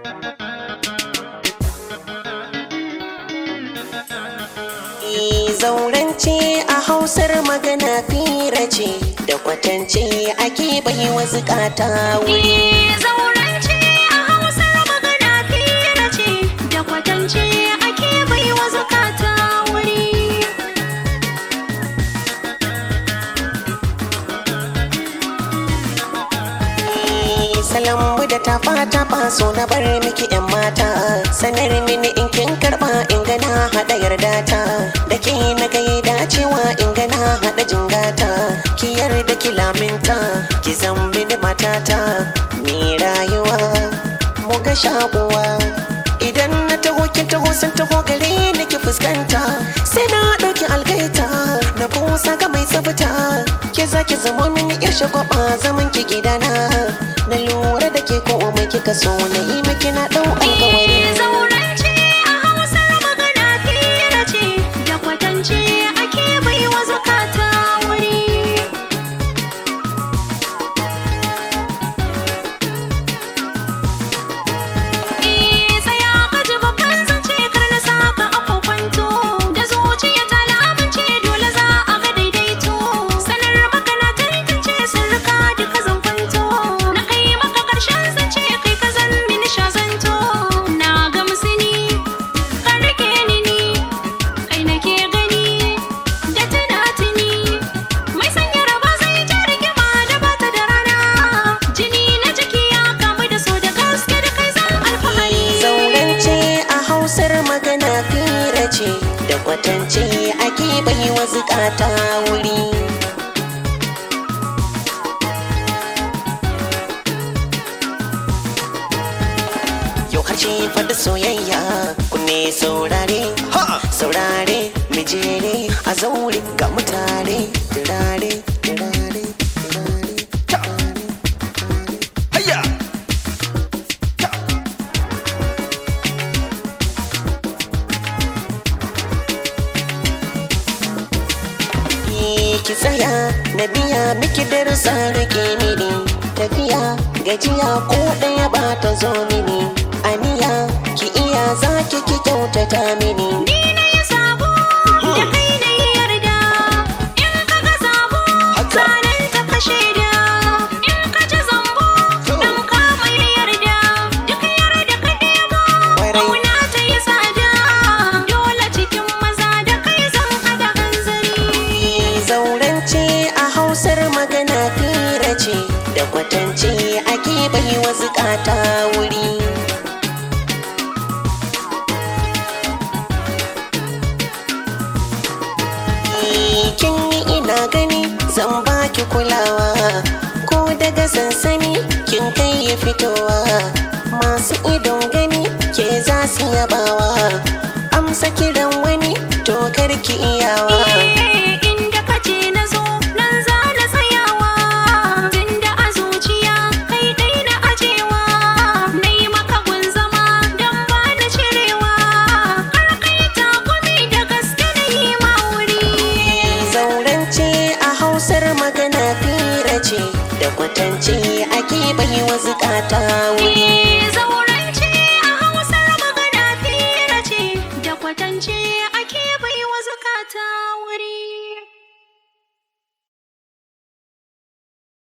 Zaurance a hausar magana fira ce da kwatance ake bai wa zukata wuri. Zaurance a hausar magana fira ce da kwatance ake bai wa zukata wuri. Salambu da tafa so na bar miki yan mata, sanar mini in kin karba in gana hada yarda ta, da ke na gaida cewa in gana hada jingata, ki yarda ki laminta ki zambi da matata, mi rayuwa mu ga shakuwa. Idan na taho kin taho sun taho gare ni ki fuskanta, sai na dauki algaita na busa ga mai tsafta, ki zaki zama mini yar shagwaba zaman ki gidana, na lura da ke ko mai kika so na yi miki na dau alkawari. Zaurance a hausar magana fira ce da kwatance ake bai wa zukata wuri. Tsaya ka ji babban zance kar na saka a kokwanto, da zuciya ta lamunce dole za a ga daidaito, sanar maka na tantance sirrika duka zan kwanto, na kai maka karshen zance kai ka zan mini shazanto, na gamsu ni ka rike ni kai nake gani da tunatuni, mai sanya raba zai ta rigima da bata da rana, jini na jiki ya kamu da so da gaske da kai zan alfahari. Zaurance a hausar magana fira ce da kwatance ake bai wa zukata wuri. Yau harshe fada soyayya kunne saurare, saurare mijere a zaure ga mutane, turare turare turare. Hayya! Ki tsaya na biya miki darussa rike mini, tafiya gajiya ko ɗaya ba ta zo mini, aniya ki iya zaki ki kyautata mini. Ni na yi sabo da kai na yi yarda, in ka ga sabo zanen ta kashe da, in ka ji zambo dan ka mai yarda, duk yarda ka ɗebo ƙauna ta yi tsada, dole cikin maza da kai zan hada hanzari. Zaurance a hausar magana fira ce da kwatance ake bai wa zukata wuri. Kin yi ina gani zan baki kulawa, ko daga sansani kin kai yi fitowa, masu idon gani ke za su yabawa, amsa kiran wani to karki iyawa. Inda ka ce na zo nan za na tsayawa, tunda a zuciya kai dai na ajewa, na yi maka gunzama don ba na cirewa, kar kai takumi da gaske na yi ma wuri. Zaurance a hausar magana fira ce da kwatance ake bai wa zukata wuri.